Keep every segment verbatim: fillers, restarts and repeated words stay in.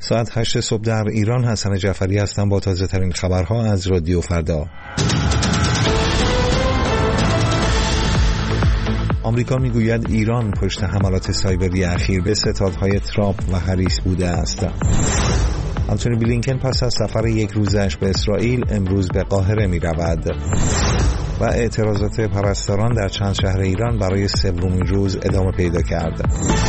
ساعت هشت صبح در ایران. حسن جعفری هستم با تازه ترین خبرها از رادیو فردا. آمریکا میگوید ایران پشت حملات سایبری اخیر به ستادهای ترامپ و هریس بوده است. آنتونی بلینکن پس از سفر یک روزش به اسرائیل امروز به قاهره می رود و اعتراضات پرستاران در چند شهر ایران برای سومین روز ادامه پیدا کرد.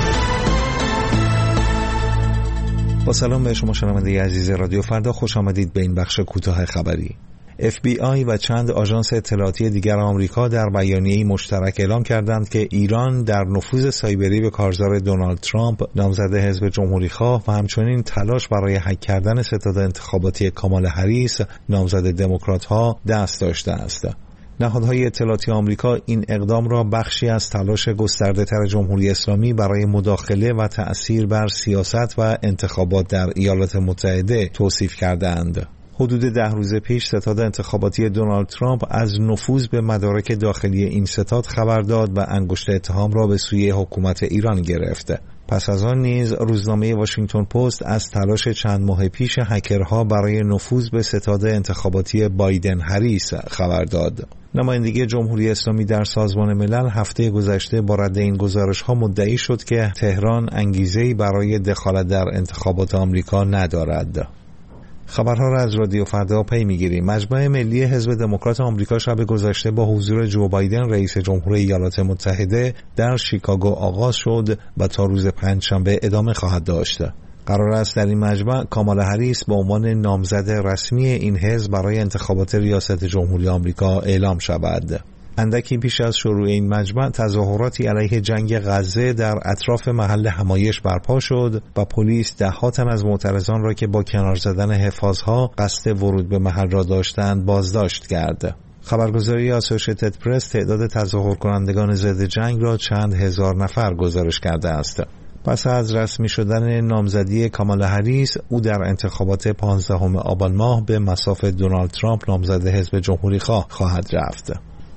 با سلام به شما شنونده عزیز رادیو فردا، خوش آمدید به این بخش کوتاه خبری. اف بی آی و چند آژانس اطلاعاتی دیگر آمریکا در بیانیه‌ای مشترک اعلام کردند که ایران در نفوذ سایبری به کارزار دونالد ترامپ نامزد حزب جمهوری‌خواه و همچنین تلاش برای هک کردن ستاد انتخاباتی کامالا هریس نامزد دموکرات‌ها دست داشته است. نهادهای اطلاعاتی آمریکا این اقدام را بخشی از تلاش گسترده‌تر جمهوری اسلامی برای مداخله و تأثیر بر سیاست و انتخابات در ایالات متحده توصیف کردند. حدود ده روز پیش ستاد انتخاباتی دونالد ترامپ از نفوذ به مدارک داخلی این ستاد خبر داد و انگشت اتهام را به سوی حکومت ایران گرفت. پس از آن نیز روزنامه واشنگتن پست از تلاش چند ماه پیش هکرها برای نفوذ به ستاد انتخاباتی بایدن هریس خبر داد. نمایندگی جمهوری اسلامی در سازمان ملل هفته گذشته با رد این گزارش‌ها مدعی شد که تهران انگیزه‌ای برای دخالت در انتخابات آمریکا ندارد. خبرها را از رادیو فردا پی می‌گیریم. مجمع ملی حزب دموکرات آمریکا شب گذشته با حضور جو بایدن رئیس جمهور ایالات متحده در شیکاگو آغاز شد و تا روز پنجشنبه ادامه خواهد داشت. قرار است در این مجمع کامالا هریس به عنوان نامزد رسمی این حزب برای انتخابات ریاست جمهوری آمریکا اعلام شود. اندکی پیش از شروع این مجمع تظاهراتی علیه جنگ غزه در اطراف محل همایش برپا شد و پلیس ده تن از معترضان را که با کنار زدن حفاظها قصد ورود به محل را داشتند بازداشت کرد. خبرگزاری آسوشیتد پرس تعداد تظاهر کنندگان ضد جنگ را چند هزار نفر گزارش کرده است. پس از رسمی شدن نامزدی کامالا هریس، او در انتخابات پانزدهم آبان ماه به مصاف دونالد ترامپ نامزد حزب جمهوری‌خواه خواهد رفت.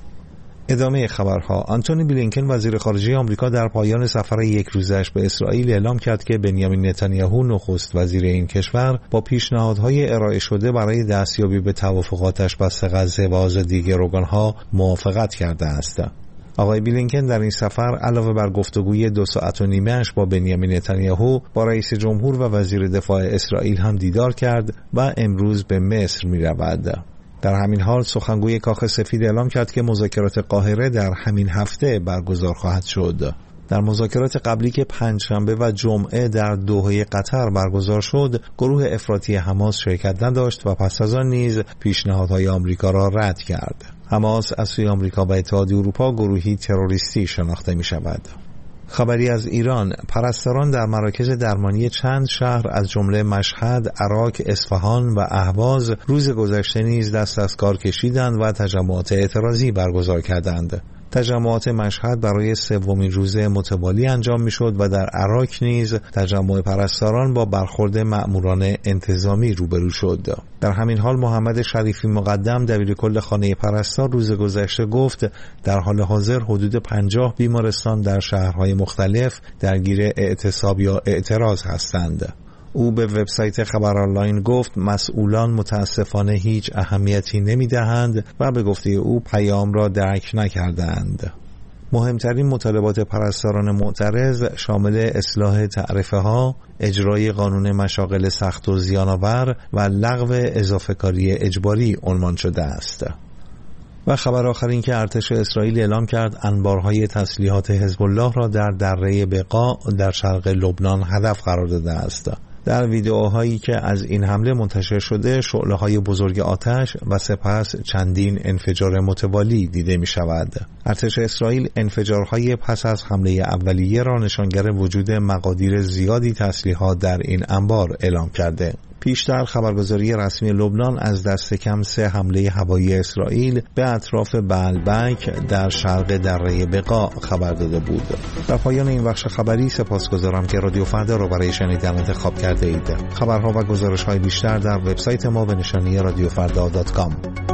ادامه خبرها. آنتونی بلینکن وزیر خارجه آمریکا در پایان سفر یک روزش به اسرائیل اعلام کرد که بنیامین نتانیاهو نخست وزیر این کشور با پیشنهادهای ارائه شده برای دستیابی به توافقاتش بسط غزه و آزادی گروگانها موافقت کرده است. آقای بلینکن در این سفر علاوه بر گفتگوی دو ساعت و نیمه‌اش با بنیامین نتانیاهو با رئیس جمهور و وزیر دفاع اسرائیل هم دیدار کرد و امروز به مصر می‌رود. در همین حال سخنگوی کاخ سفید اعلام کرد که مذاکرات قاهره در همین هفته برگزار خواهد شد. در مذاکرات قبلی که پنجشنبه و جمعه در دوحه قطر برگزار شد، گروه افراطی حماس شرکت نداشت و پس از آن نیز پیشنهادهای آمریکا را رد کرد. حماس از سوی آمریکا و اتحادیه اروپا گروهی تروریستی شناخته می شود. خبری از ایران. پرستاران در مراکز درمانی چند شهر از جمله مشهد، عراق، اصفهان و اهواز روز گذشته نیز دست از کار کشیدند و تجمعات اعتراضی برگزار کردند. تجمعات مشهد برای سومین روز متوالی انجام میشد و در عراق نیز تجمع پرستاران با برخورد مأموران انتظامی روبرو شد. در همین حال محمد شریفی مقدم دبیرکل خانه پرستار روز گذشته گفت در حال حاضر حدود پنجاه بیمارستان در شهرهای مختلف درگیر اعتصاب یا اعتراض هستند. او به وبسایت خبر آنلاین گفت مسئولان متاسفانه هیچ اهمیتی نمی‌دهند و به گفته او پیام را درک نکردند. مهمترین مطالبات پرستاران معترض شامل اصلاح تعرفه‌ها، اجرای قانون مشاغل سخت و زیان‌آور و لغو اضافه‌کاری اجباری عنوان شده است. و خبر آخر این که ارتش اسرائیل اعلام کرد انبارهای تسلیحات حزب الله را در دره بقاع در شرق لبنان هدف قرار داده است. در ویدئوهایی که از این حمله منتشر شده شعله‌های بزرگ آتش و سپس چندین انفجار متوالی دیده می شود. ارتش اسرائیل انفجارهای پس از حمله اولیه را نشانگر وجود مقادیر زیادی تسلیحات در این انبار اعلام کرده. پیشتر خبرگزاری رسمی لبنان از دست کم سه حمله هوایی اسرائیل به اطراف بعلبک در شرق دره بقاع خبر داده بود. در پایان این بخش خبری سپاسگزارم که رادیو فردا را برای شنیدن انتخاب کرده اید. خبرها و گزارش‌های بیشتر در وبسایت ما به نشانی رادیو فردا دات کام.